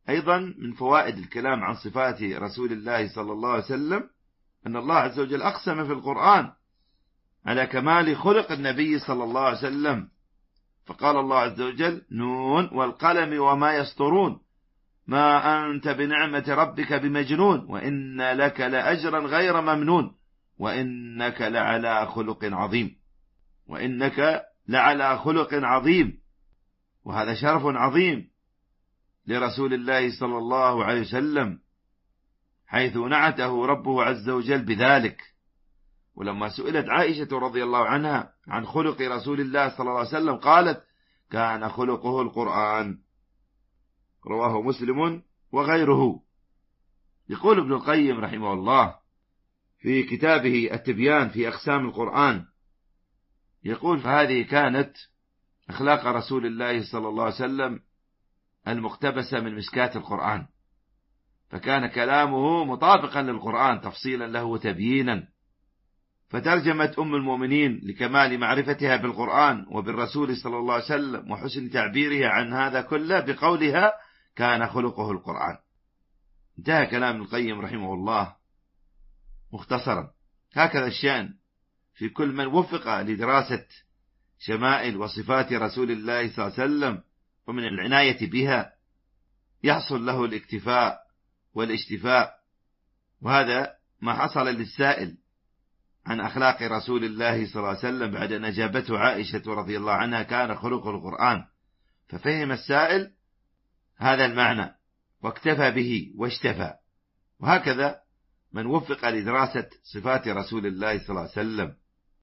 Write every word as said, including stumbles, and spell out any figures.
أيضا من فوائد الكلام عن صفات رسول الله صلى الله عليه وسلم أن الله عز وجل أقسم في القرآن على كمال خلق النبي صلى الله عليه وسلم، فقال الله عز وجل: نون والقلم وما يسطرون ما أنت بنعمة ربك بمجنون وإن لك لأجرا غير ممنون وإنك لعلى خلق عظيم. وإنك لعلى خلق عظيم، وهذا شرف عظيم لرسول الله صلى الله عليه وسلم، حيث نعته ربه عز وجل بذلك. ولما سئلت عائشة رضي الله عنها عن خلق رسول الله صلى الله عليه وسلم قالت: كان خلقه القرآن، رواه مسلم وغيره. يقول ابن القيم رحمه الله في كتابه التبيان في أقسام القرآن، يقول: فهذه كانت أخلاق رسول الله صلى الله عليه وسلم المقتبسة من مشكاة القرآن، فكان كلامه مطابقا للقرآن تفصيلا له وتبيينا. فترجمت أم المؤمنين لكمال معرفتها بالقرآن وبالرسول صلى الله عليه وسلم وحسن تعبيرها عن هذا كله بقولها: كان خلقه القرآن. انتهى كلام القيم رحمه الله مختصرا. هكذا الشأن في كل من وفق لدراسة شمائل وصفات رسول الله صلى الله عليه وسلم ومن العناية بها يحصل له الاكتفاء والاشتفاء. وهذا ما حصل للسائل عن أخلاق رسول الله صلى الله عليه وسلم بعد أن أجابته عائشة رضي الله عنها: كان خلق القرآن. ففهم السائل هذا المعنى واكتفى به واشتفى. وهكذا من وفق لدراسة صفات رسول الله صلى الله عليه وسلم